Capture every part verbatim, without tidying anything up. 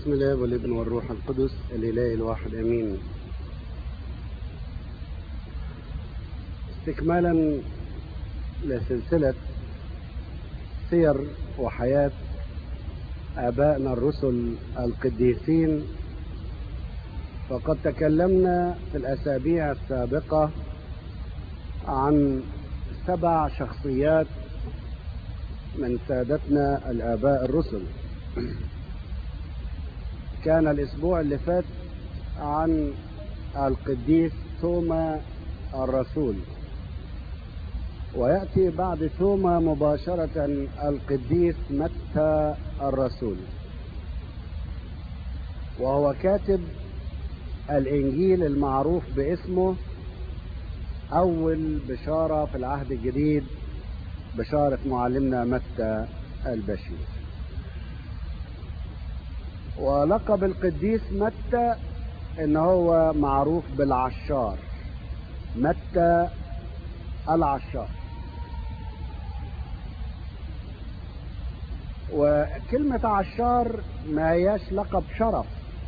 بسم الله والابن والروح القدس الإله الواحد امين. استكمالا لسلسلة سير وحياة آبائنا الرسل القديسين، فقد تكلمنا في الأسابيع السابقة عن سبع شخصيات من سادتنا الآباء الرسل. كان الأسبوع اللي فات عن القديس توما الرسول، ويأتي بعد توما مباشرة القديس متى الرسول، وهو كاتب الإنجيل المعروف باسمه أول بشارة في العهد الجديد، بشارة معلمنا متى البشير. ولقب القديس متى إن هو معروف بالعشار، متى العشار. وكلمة عشار ما هياش لقب شرف،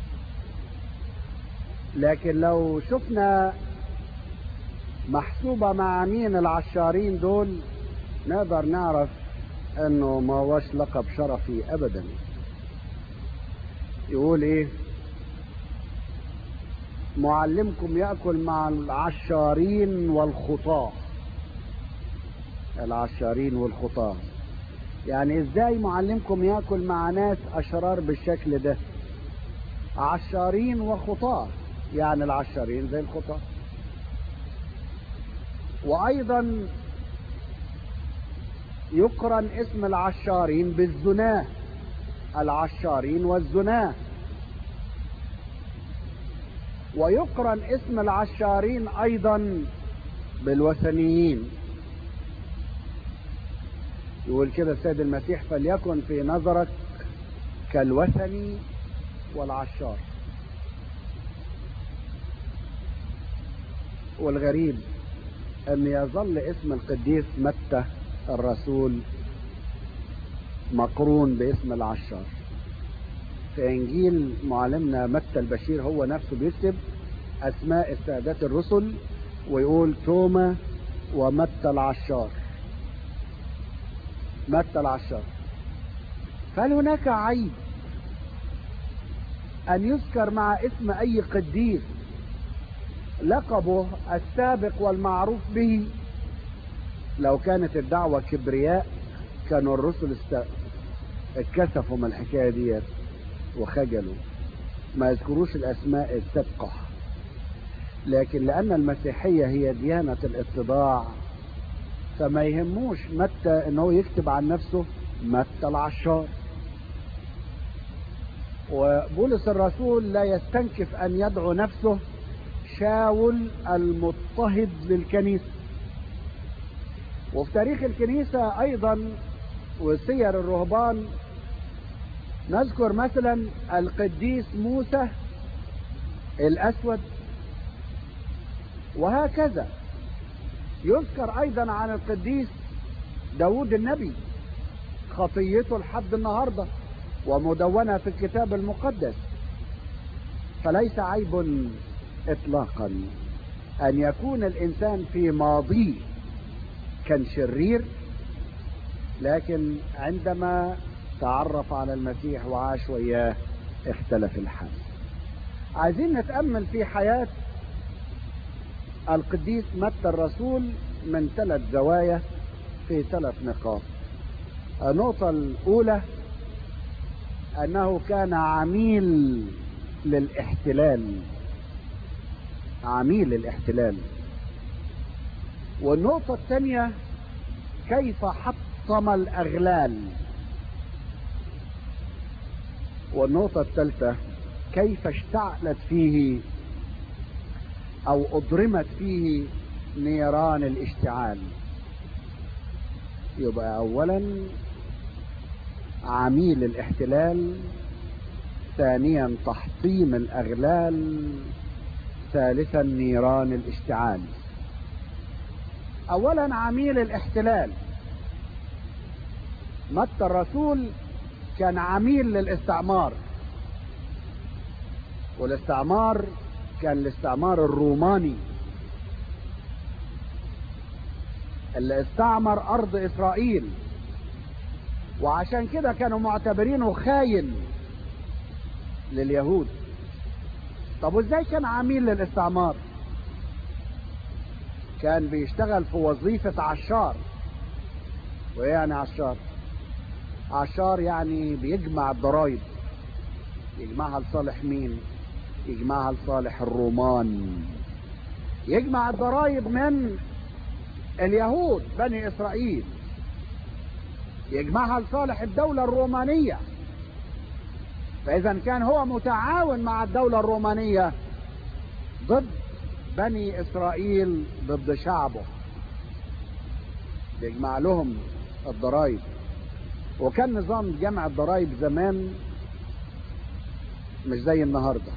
لكن لو شفنا محسوبة مع مين العشارين دول نقدر نعرف انه ما هوش لقب شرفي ابدا. يقول ايه؟ معلمكم يأكل مع العشارين والخطاة. العشارين والخطاة يعني ازاي معلمكم يأكل مع ناس اشرار بالشكل ده؟ عشارين وخطاة، يعني العشارين زي الخطاة. وايضا يقرن اسم العشارين بالزناه، العشارين والزناه. ويقرن اسم العشارين ايضا بالوثنيين. يقول كده السيد المسيح: فليكن في نظرك كالوثني والعشار. والغريب ان يظل اسم القديس متى الرسول مقرون باسم العشار. في انجيل معلمنا متى البشير هو نفسه بيكتب اسماء السادات الرسل ويقول توما ومتى العشار، متى العشار. فهل هناك عيب ان يذكر مع اسم اي قديس لقبه السابق والمعروف به؟ لو كانت الدعوة كبرياء كانوا الرسل است... اتكسفوا من الحكاية ديت وخجلوا، ما يذكروش الاسماء السابقة. لكن لان المسيحية هي ديانة الاتضاع فما يهموش متى انه يكتب عن نفسه متى العشار. وبولس الرسول لا يستنكف ان يدعو نفسه شاول المضطهد للكنيسة. وفي تاريخ الكنيسة ايضا وسير الرهبان نذكر مثلا القديس موسى الاسود، وهكذا يذكر ايضا عن القديس داود النبي خطيته لحد النهاردة ومدونة في الكتاب المقدس. فليس عيب اطلاقا ان يكون الانسان في ماضيه كان شرير، لكن عندما تعرف على المسيح وعاش وياه اختلف الحال. عايزين نتأمل في حياة القديس متى الرسول من ثلاث زوايا في ثلاث نقاط. النقطة الأولى أنه كان عميل للاحتلال، عميل للاحتلال. والنقطة الثانية كيف حطم الأغلال. والنقطة الثالثة كيف اشتعلت فيه أو أضرمت فيه نيران الاشتعال. يبقى أولا عميل الاحتلال، ثانيا تحطيم الأغلال، ثالثا نيران الاشتعال. أولا عميل الاحتلال. متى الرسول كان عميل للاستعمار، والاستعمار كان الاستعمار الروماني اللي استعمر ارض اسرائيل، وعشان كده كانوا معتبرينه خاين لليهود. طب وازاي كان عميل للاستعمار؟ كان بيشتغل في وظيفة عشار. وايه يعني عشار؟ عشار يعني بيجمع الضرائب. يجمعها لصالح مين؟ يجمعها لصالح الرومان. يجمع الضرائب من اليهود بني اسرائيل، يجمعها لصالح الدولة الرومانية. فاذا كان هو متعاون مع الدولة الرومانية ضد بني اسرائيل، ضد شعبه، بيجمع لهم الضرائب. وكان نظام جمع الضرائب زمان مش زي النهاردة،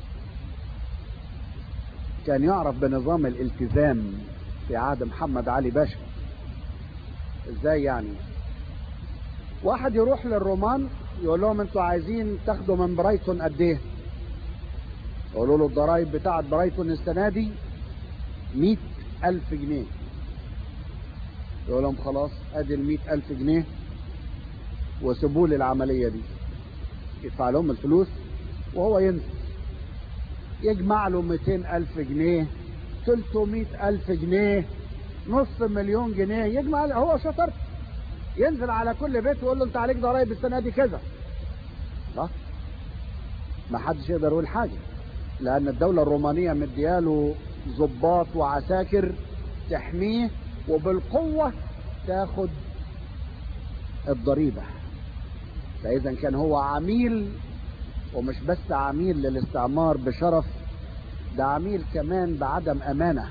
كان يعرف بنظام الالتزام في عهد محمد علي باشا. ازاي يعني؟ واحد يروح للرومان يقول لهم انتوا عايزين تاخدوا من برايتون قد ايه؟ يقولوا له الضرايب بتاعت برايتون السنة دي مئة ألف جنيه. يقول لهم خلاص ادي المئة ألف جنيه وسيبوا لي العملية دي. يدفع لهم الفلوس وهو ينزل يجمع له مئتين ألف جنيه، ثلاثمئة ألف جنيه، نص مليون جنيه، يجمع. هو شطر ينزل على كل بيت ويقول له انت عليك ضرايب السنة دي كذا. لا، ما حدش يقدر يقول حاجة، لأن الدولة الرومانية مدياله ضباط وعساكر تحميه وبالقوة تاخد الضريبة. فإذا كان هو عميل، ومش بس عميل للاستعمار بشرف، ده عميل كمان بعدم أمانة،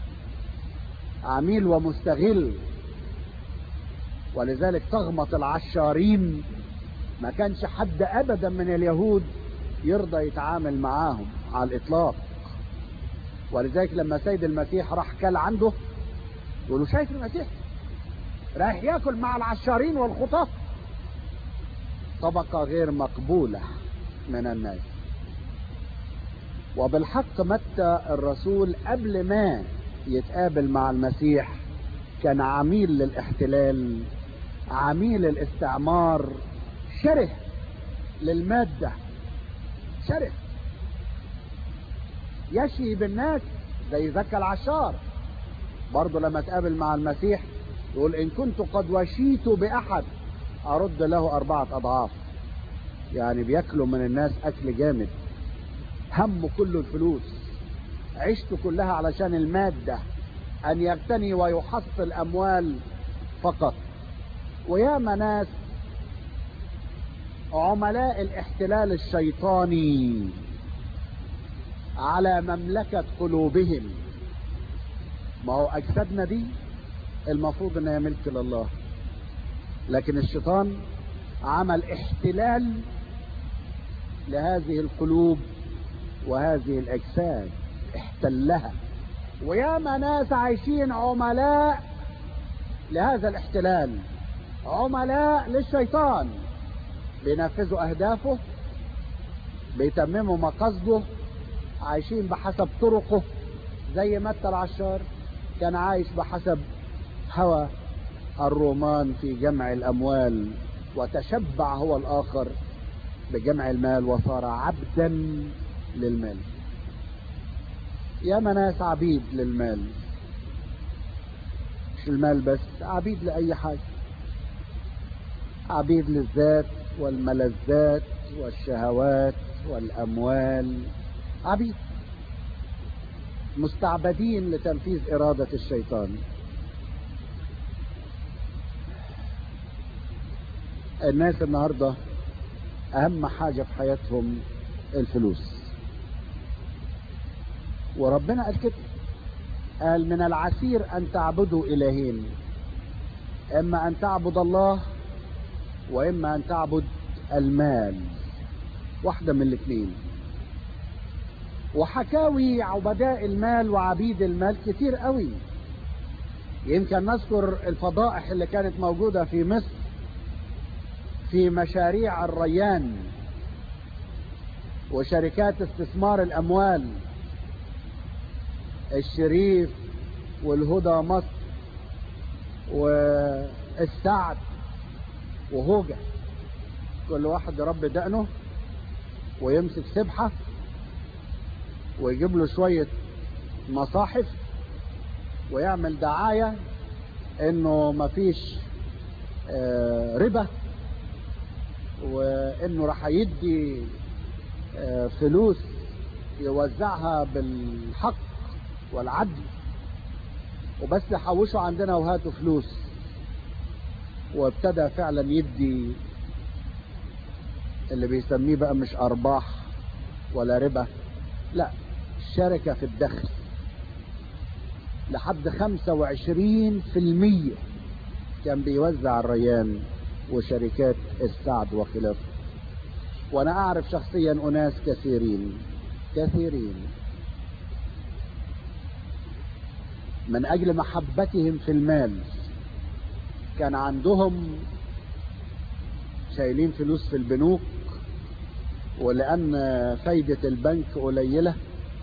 عميل ومستغل. ولذلك تغمط العشارين ما كانش حد أبدا من اليهود يرضى يتعامل معاهم على الإطلاق. ولذلك لما سيد المسيح راح كل عنده يقولوا شايف المسيح رايح ياكل مع العشارين والخطاة، طبقة غير مقبولة من الناس. وبالحق متى الرسول قبل ما يتقابل مع المسيح كان عميل للاحتلال، عميل الاستعمار، شره للمادة، شره يشي بالناس زي زكا العشار. برضه لما تقابل مع المسيح يقول إن كنت قد وشيت بأحد أرد له أربعة أضعاف. يعني بياكلوا من الناس أكل جامد، همه كله الفلوس، عيشته كلها علشان المادة، أن يغتني ويحصل أموال فقط. وياما ناس عملاء الاحتلال الشيطاني على مملكة قلوبهم. ما هو أجسادنا دي المفروض أنها ملك لله، لكن الشيطان عمل احتلال لهذه القلوب وهذه الأجساد، احتلها. وياما ناس عايشين عملاء لهذا الاحتلال، عملاء للشيطان، بينفذوا أهدافه، بيتمموا مقاصده، عايشين بحسب طرقه. زي متى العشار كان عايش بحسب هوى الرومان في جمع الأموال، وتشبع هو الآخر بجمع المال وصار عبدا للمال. يا ناس عبيد للمال، مش المال بس، عبيد لأي حاجة، عبيد للذات والملذات والشهوات والأموال، عبيد مستعبدين لتنفيذ إرادة الشيطان. الناس النهاردة أهم حاجة في حياتهم الفلوس، وربنا قال كده، قال من العسير أن تعبدوا إلهين، إما أن تعبد الله وإما أن تعبد المال، واحدة من الاثنين. وحكاوي عبداء المال وعبيد المال كتير قوي. يمكن نذكر الفضائح اللي كانت موجودة في مصر في مشاريع الريان. وشركات استثمار الأموال، الشريف والهدى مصر والسعد وهوجة، كل واحد يربي دقنه ويمسك سبحة ويجيب له شوية مصاحف ويعمل دعاية انه مفيش آه ربا، وانه راح يدي آه فلوس يوزعها بالحق والعدل، وبس حوشوا عندنا وهاتوا فلوس. وابتدى فعلا يدي اللي بيسميه بقى مش ارباح ولا ربا، لا، شركة في الدخل لحد خمسة وعشرين في المية كان بيوزع الريان وشركات السعد وخلافه. وانا اعرف شخصيا اناس كثيرين كثيرين من اجل محبتهم في المال كان عندهم شايلين فلوس في البنوك، ولان فايدة البنك قليلة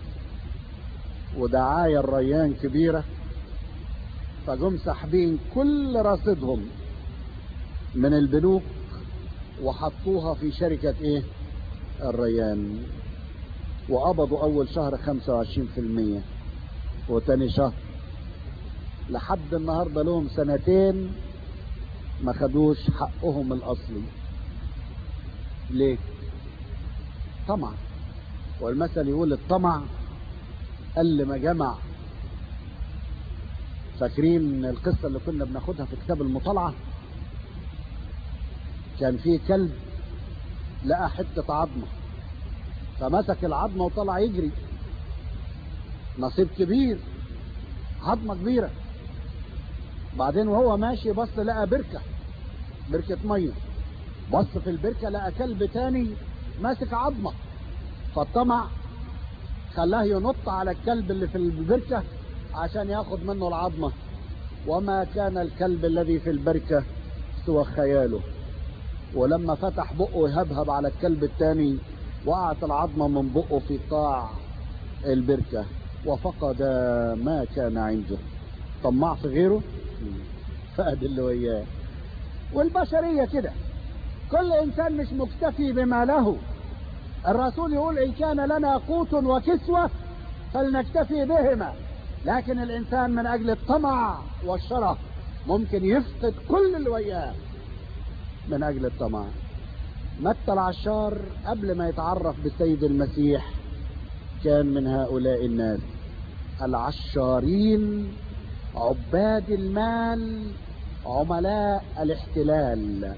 ودعاية الريان كبيرة، فجم سحبين كل رصيدهم من البنوك وحطوها في شركة ايه الريان، وقبضوا اول شهر خمسة وعشرين في المية وتاني شهر لحد النهاردة لهم سنتين ما خدوش حقهم الاصلي. ليه؟ طمع. والمثل يقول الطمع قل ما جمع. فاكرين القصة اللي كنا بناخدها في كتاب المطالعة؟ كان فيه كلب لقى حتة عظمة فمسك العظمة وطلع يجري، نصيب كبير، عظمة كبيرة. بعدين وهو ماشي بص لقى بركة بركة مية، بص في البركة لقى كلب تاني ماسك عظمة، فالطمع خلاه ينط على الكلب اللي في البركة عشان ياخد منه العظمة، وما كان الكلب الذي في البركة سوى خياله. ولما فتح بقه يهبهب على الكلب التاني وقعت العظمة من بقه في قاع البركة وفقد ما كان عنده. طمع في غيره فقد اللي وياه. والبشرية كده، كل انسان مش مكتفي بما له. الرسول يقول ان كان لنا قوت وكسوة فلنكتفي بهما، لكن الانسان من اجل الطمع والشرف ممكن يفقد كل اللي وياه من اجل الطمع. متى العشار قبل ما يتعرف بالسيد المسيح كان من هؤلاء الناس العشارين، عباد المال، عملاء الاحتلال.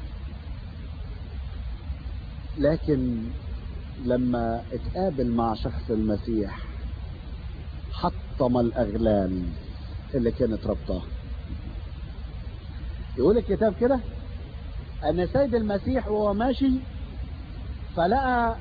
لكن لما اتقابل مع شخص المسيح حطم الاغلال اللي كانت ربطاه. يقول الكتاب كده ان السيد المسيح وهو ماشي فلقى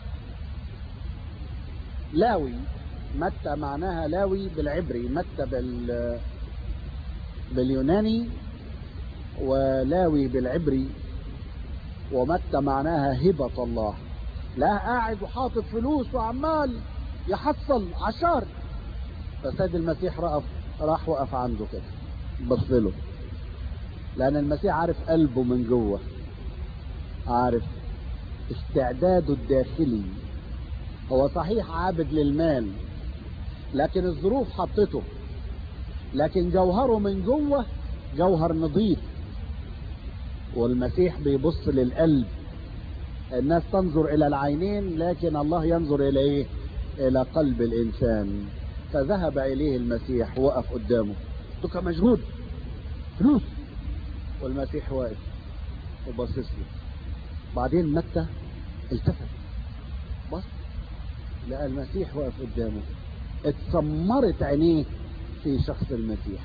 لاوي. متى معناها لاوي بالعبري، متى بال باليوناني، ولاوي بالعبري، ومتى معناها هبة الله. لا قاعد وحاطط فلوس وعمال يحصل عشار. فالسيد المسيح رأف راح وقف عنده كده بص له، لأن المسيح عارف قلبه من جوه، عارف استعداده الداخلي. هو صحيح عابد للمال لكن الظروف حطته، لكن جوهره من جوه جوهر نظيف. والمسيح بيبص للقلب. الناس تنظر الى العينين لكن الله ينظر الى ايه؟ الى قلب الانسان. فذهب اليه المسيح وقف قدامه، تبقى مشغول فلوس، والمسيح واقف وبصص له. بعدين متى التفت بص لقى المسيح واقف قدامه، اتسمرت عينيه في شخص المسيح،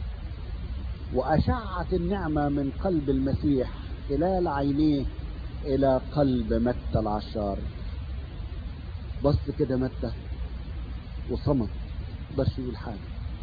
واشعت النعمة من قلب المسيح خلال عينيه الى قلب متى العشار. بص كده متى وصمت، بس يقول حاجة.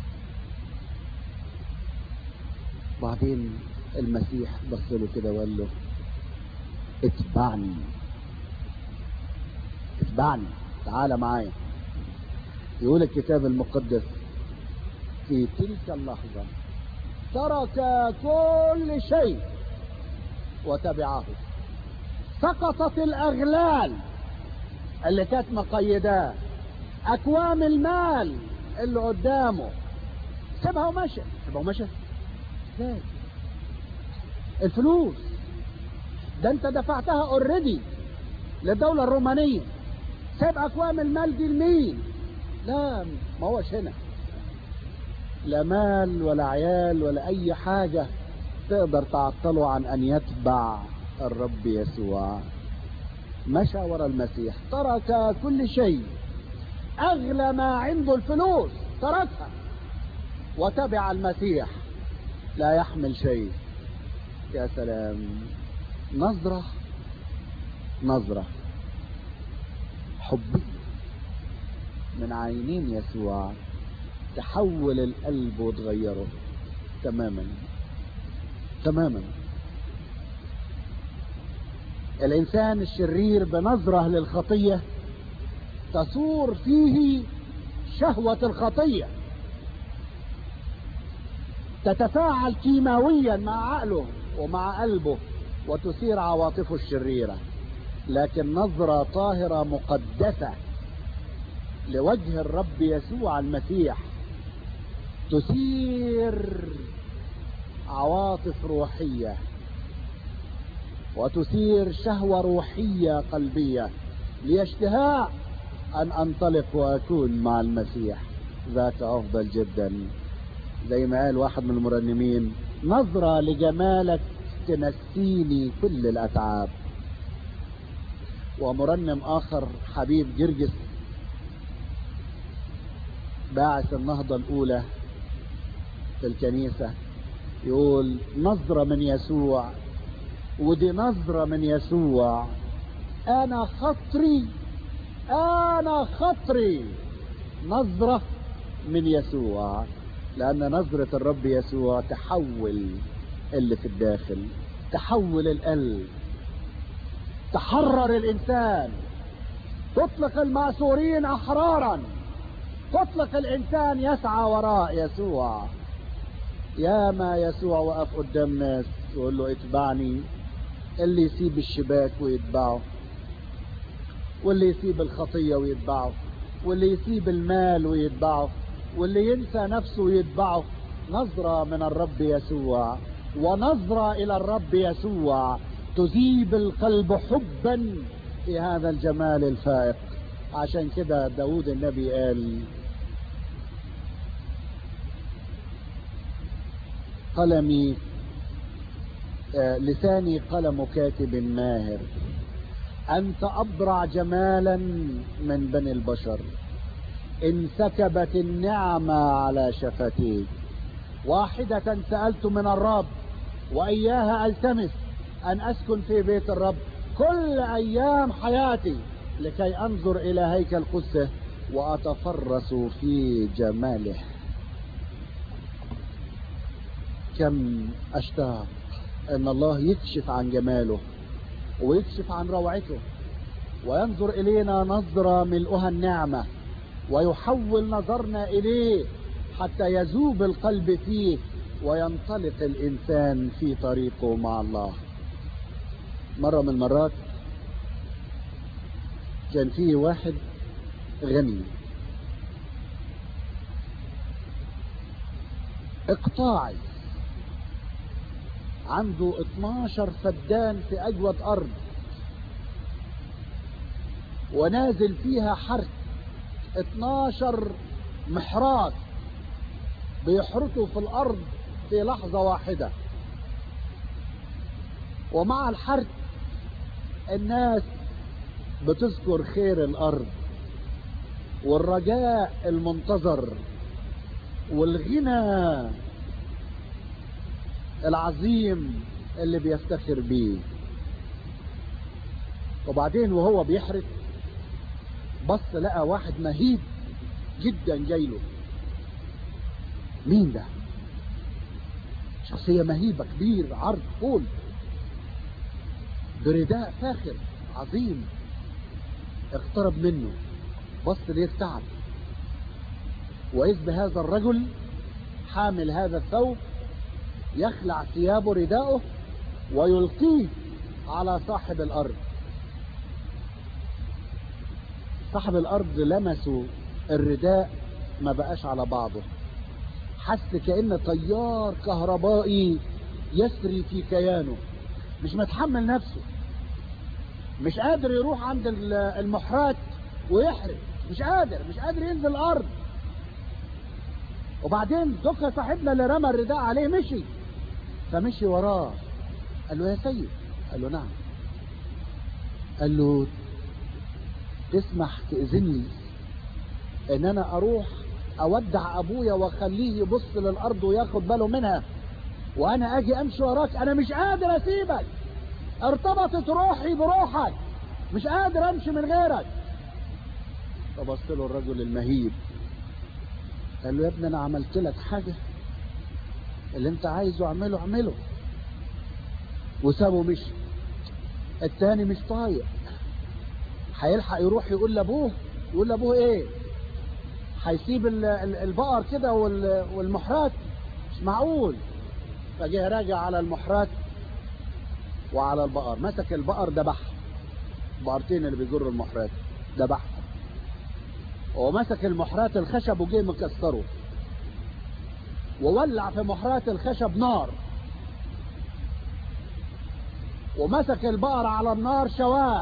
بعدين المسيح بص له كده وقال له اتبعني. اتبعني، تعال معايا. يقول الكتاب المقدس في تلك اللحظة ترك كل شيء وتبعه. سقطت الأغلال اللي كانت مقيداه، أكوام المال اللي قدامه سيبها ومشى. سيبها ومشى ازاي؟ الفلوس ده انت دفعتها اوريدي للدولة الرومانية، سيب أكوام المال دي لمين؟ لا، ما هوش هنا لا مال ولا عيال ولا أي حاجة تقدر تعطله عن أن يتبع الرب يسوع. مشى ورا المسيح، ترك كل شيء، أغلى ما عنده الفلوس تركها وتبع المسيح، لا يحمل شيء. يا سلام، نظرة نظرة حبية من عينين يسوع تحول القلب وتغيره تماما تماما. الإنسان الشرير بنظرة للخطية تصور فيه شهوة الخطية، تتفاعل كيماويا مع عقله ومع قلبه وتثير عواطفه الشريرة. لكن نظرة طاهرة مقدسة لوجه الرب يسوع المسيح تثير عواطف روحية وتثير شهوة روحية قلبية لاشتهاء أن أنطلق وأكون مع المسيح. ذاك أفضل جدا، زي ما قال واحد من المرنمين: نظرة لجمالك تنسيني كل الأتعاب. ومرنم آخر حبيب جرجس باعث النهضة الأولى في الكنيسة يقول: نظرة من يسوع، ودي نظرة من يسوع، أنا خطري أنا خطري نظرة من يسوع. لأن نظرة الرب يسوع تحول اللي في الداخل، تحول القلب، تحرر الإنسان، تطلق المأسورين أحرارا، تطلق الإنسان يسعى وراء يسوع. يا ما يسوع وقف قدام ناس يقول له اتبعني، اللي يسيب الشباك ويتبعه، واللي يسيب الخطية ويتبعه، واللي يسيب المال ويتبعه، واللي ينسى نفسه ويتبعه. نظرة من الرب يسوع، ونظرة إلى الرب يسوع تذيب القلب حبا في هذا الجمال الفائق. عشان كده داود النبي قال: قلمي آه لساني قلم كاتب ماهر، أنت أبرع جمالا من بني البشر، انسكبت النعمة على شفتيك، واحدة سألت من الرب وإياها ألتمس، أن أسكن في بيت الرب كل أيام حياتي لكي أنظر إلى هيكل قدسه وأتفرس في جماله. كم أشتاق أن الله يكشف عن جماله ويكشف عن روعته وينظر إلينا نظرة ملؤها النعمة، ويحول نظرنا إليه حتى يذوب القلب فيه وينطلق الإنسان في طريقه مع الله. مرة من المرات كان فيه واحد غني اقطاعي عنده اتناشر فدان في أجود أرض، ونازل فيها حرث اتناشر محراث بيحرثوا في الأرض في لحظة واحدة. ومع الحرث الناس بتذكر خير الأرض والرجاء المنتظر والغنى العظيم اللي بيفتخر بيه. وبعدين وهو بيحرث بص لقى واحد مهيب جدا جايله. مين ده؟ شخصية مهيبة، كبير، عرض، طول، برداء فاخر عظيم. اقترب منه، بص ليه ارتعب، وإذ بهذا الرجل حامل هذا الثوب يخلع ثيابه رداءه ويلقيه على صاحب الأرض. صاحب الأرض لمسوا الرداء ما بقاش على بعضه، حس كأن تيار كهربائي يسري في كيانه، مش متحمل نفسه، مش قادر يروح عند المحرات ويحرق، مش قادر مش قادر ينزل الأرض. وبعدين دكا صاحبنا اللي رمى الرداء عليه مشي، فمشي وراه، قال له يا سيد، قال له نعم، قال له تسمح تأذن لي ان انا اروح اودع ابويا واخليه يبص للارض وياخد باله منها، وانا اجي امشي وراك؟ انا مش قادر اسيبك، ارتبطت روحي بروحك، مش قادر امشي من غيرك. فبص له الرجل المهيب، قال له يا ابني انا عملت لك حاجه؟ اللي انت عايزه اعمله اعمله. وسابه مشي. التاني مش طايق، هيلحق يروح يقول لابوه، يقول لابوه ايه؟ هيسيب البقر كده والمحرات؟ مش معقول. فجه راجع على المحرات وعلى البقر، مسك البقر ذبحها، بقرتين اللي بيجروا المحرات ذبحها، ومسك المحرات الخشب وجه مكسره، وولع في محرات الخشب نار، ومسك البقر على النار شواه،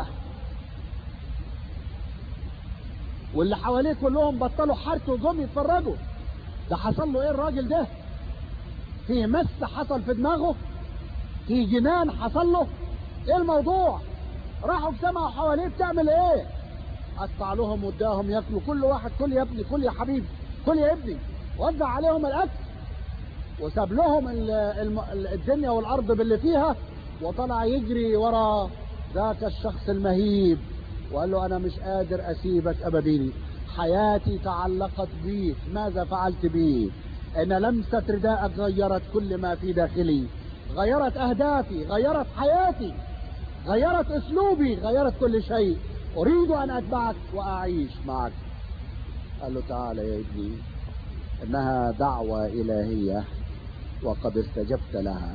واللي حواليه كلهم بطلوا حركه وجم يتفرجوا. ده حصل له ايه الراجل ده؟ فيه مس حصل في دماغه؟ فيه جنان حصل له؟ ايه الموضوع؟ راحوا سمعوا حواليه بتعمل ايه؟ قطع لهم واداهم ياكلوا، كل واحد كل يا ابني، كل يا حبيبي، كل يا ابني، وزع عليهم الاكل، وساب لهم الدنيا والارض باللي فيها، وطلع يجري ورا ذاك الشخص المهيب وقال له انا مش قادر اسيبك ابديني، حياتي تعلقت بيك، ماذا فعلت بي؟ ان لمسة رداءك غيرت كل ما في داخلي، غيرت اهدافي، غيرت حياتي، غيرت اسلوبي، غيرت كل شيء، اريد ان اتبعك واعيش معك. قال له تعال يا ابني، انها دعوة الهية وقد استجبت لها.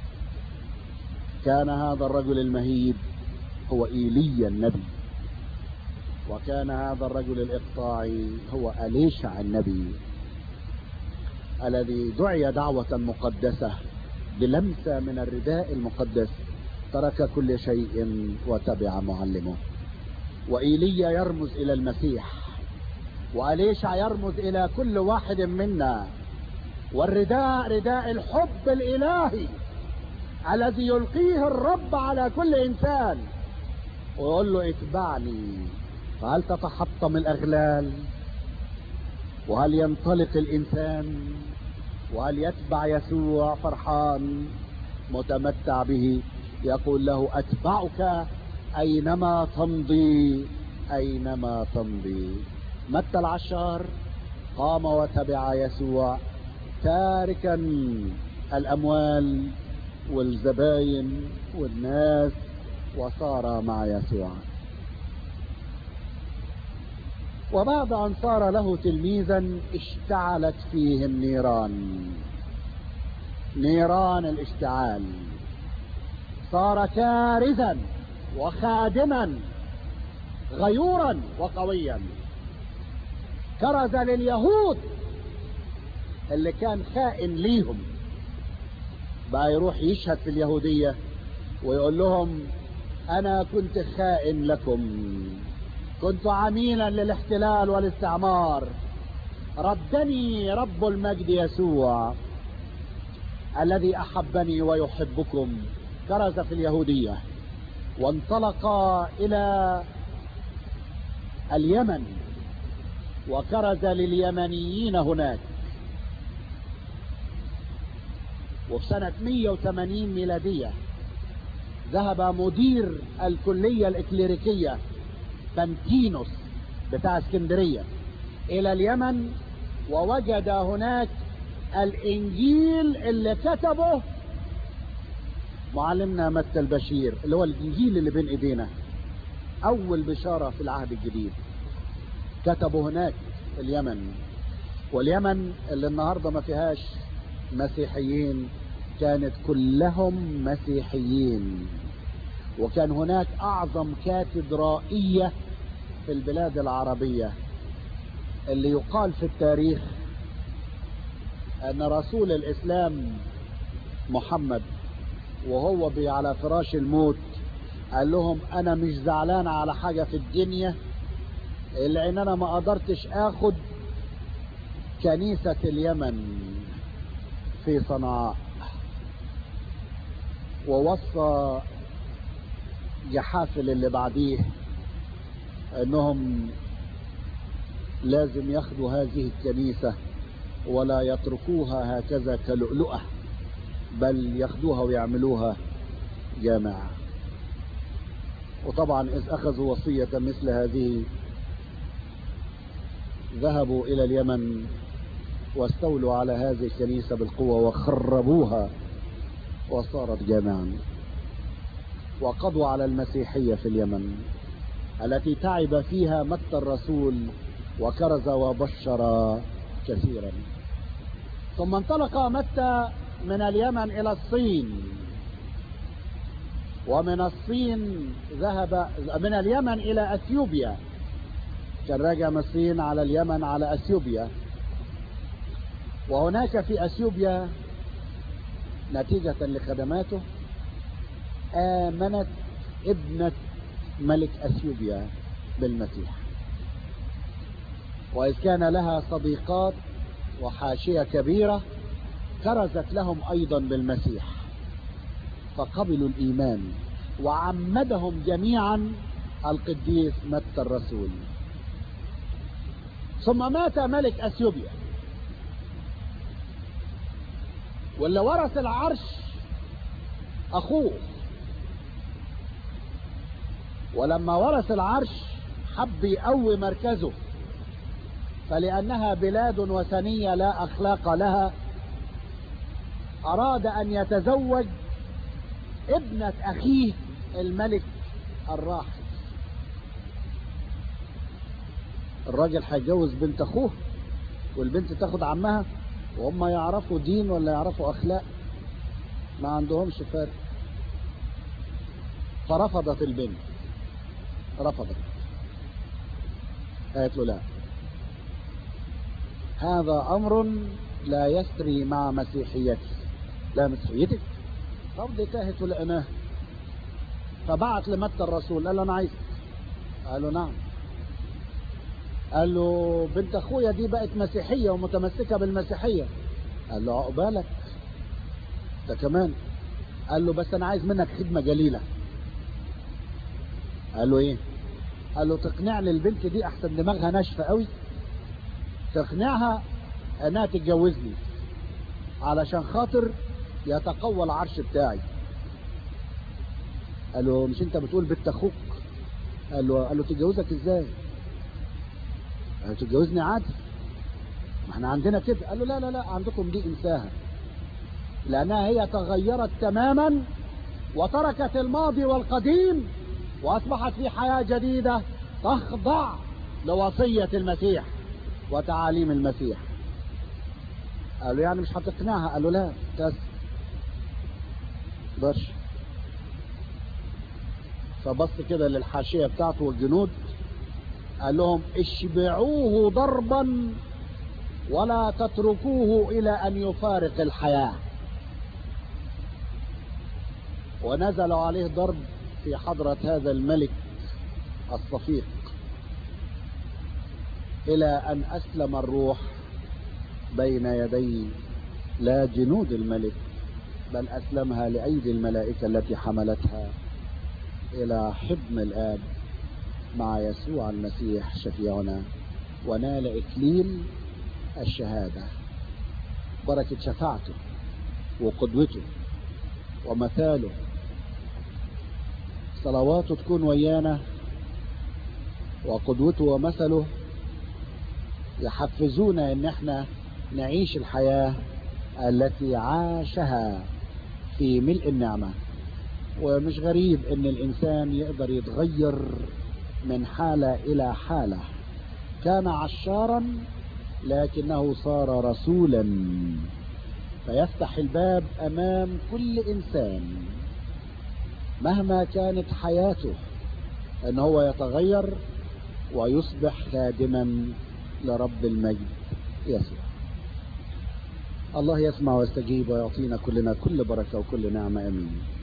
كان هذا الرجل المهيب هو ايليا النبي، وكان هذا الرجل الاقطاعي هو أليشع النبي، الذي دعي دعوة مقدسة بلمسة من الرداء المقدس، ترك كل شيء وتبع معلمه. وإيليا يرمز إلى المسيح، وأليشع يرمز إلى كل واحد منا، والرداء رداء الحب الإلهي الذي يلقيه الرب على كل إنسان ويقول له اتبعني. فهل تتحطم الأغلال؟ وهل ينطلق الإنسان؟ وهل يتبع يسوع فرحان متمتع به؟ يقول له أتبعك أينما تمضي، أينما تمضي. متى العشار قام وتبع يسوع تاركا الأموال والزباين والناس وصار مع يسوع. وبعد أن صار له تلميذا اشتعلت فيه النيران، نيران الاشتعال، صار كارزا وخادما غيورا وقويا. كرز لليهود اللي كان خائن ليهم، بقى يروح يشهد في اليهودية ويقول لهم أنا كنت خائن لكم، كنت عميلا للاحتلال والاستعمار، ردني رب المجد يسوع الذي أحبني ويحبكم. كرز في اليهودية وانطلق إلى اليمن وكرز لليمنيين هناك. وفي سنة مئة وثمانين ميلادية ذهب مدير الكلية الإكليريكية بنتينوس بتاع اسكندرية إلى اليمن، ووجد هناك الإنجيل اللي كتبه معلمنا متى البشير، اللي هو الإنجيل اللي بين إيدينا، اول بشارة في العهد الجديد كتبوا هناك في اليمن، واليمن اللي النهاردة ما فيهاش مسيحيين كانت كلهم مسيحيين، وكان هناك اعظم كاتدرائية في البلاد العربية، اللي يقال في التاريخ ان رسول الاسلام محمد وهو بي على فراش الموت قال لهم انا مش زعلان على حاجة في الدنيا الا ان انا ما قدرتش اخد كنيسة اليمن في صنعاء. ووصى جحافل اللي بعديه انهم لازم ياخدوا هذه الكنيسة ولا يتركوها هكذا كلؤلؤة، بل ياخدوها ويعملوها جامعة. وطبعا إذ أخذوا وصية مثل هذه ذهبوا إلى اليمن واستولوا على هذه الكنيسة بالقوة وخربوها وصارت جامعا، وقضوا على المسيحية في اليمن التي تعب فيها متى الرسول وكرز وبشر كثيرا. ثم انطلق متى من اليمن إلى الصين، ومن الصين ذهب من اليمن إلى أثيوبيا، كان راجع من الصين على اليمن على أثيوبيا. وهناك في أثيوبيا نتيجة لخدماته آمنت ابنة ملك أثيوبيا بالمسيح، وإذ كان لها صديقات وحاشية كبيرة كرزت لهم أيضا بالمسيح، فقبلوا الإيمان وعمدهم جميعا القديس متى الرسول. ثم مات ملك أثيوبيا، واللي ورث العرش أخوه، ولما ورث العرش حب يقوي مركزه، فلأنها بلاد وثنية لا أخلاق لها أراد أن يتزوج ابنة أخيه الملك الراحل. الراجل هيجوز بنت أخوه والبنت تاخد عمها، وهم يعرفوا دين ولا يعرفوا أخلاق؟ ما عندهمش فرق. فرفضت البنت، رفضت، قالت له لا، هذا أمر لا يسري مع مسيحيتي. لا مسيحيتك؟ طب دي تاهت ولقناها. فبعت لمتى الرسول قال له أنا عايز. قال له نعم. قال له بنت أخويا دي بقت مسيحية ومتمسكة بالمسيحية. قال له عقبالك ده كمان. قال له بس أنا عايز منك خدمة جليلة. قال له إيه؟ قال له تقنعني البنت دي، أحسن دماغها ناشفة قوي، تقنعها انها تتجوزني علشان خاطر يتقوى العرش بتاعي. قال له مش انت بتقول بنت اخوك؟ قال له قال له تتجوزك ازاي؟ قال له تتجوزني عادي، ما احنا عندنا كده. قال له لا لا لا، عندكم دي انساها، لانها هي تغيرت تماما وتركت الماضي والقديم واصبحت في حياة جديدة تخضع لوصية المسيح وتعاليم المسيح. قال له يعني مش هتقنعها؟ قال له لا تس برش. فبص كده للحاشية بتاعته والجنود قال لهم اشبعوه ضربا ولا تتركوه الى ان يفارق الحياة. ونزلوا عليه ضرب في حضرة هذا الملك الصفيق الى ان اسلم الروح بين يدي لا جنود الملك، بل اسلمها لايدي الملائكة التي حملتها الى حضن الاب مع يسوع المسيح شفيعنا، ونال اكليل الشهادة. بركة شفاعته وقدوته ومثاله، صلواته تكون ويانا، وقدوته ومثله يحفزونا ان احنا نعيش الحياة التي عاشها في ملء النعمة. ومش غريب ان الانسان يقدر يتغير من حالة إلى حالة. كان عشارا لكنه صار رسولا، فيفتح الباب أمام كل إنسان مهما كانت حياته أن هو يتغير ويصبح خادما لرب المجد يسوع. الله يسمع ويستجيب ويعطينا كلنا كل بركة وكل نعمة. آمين.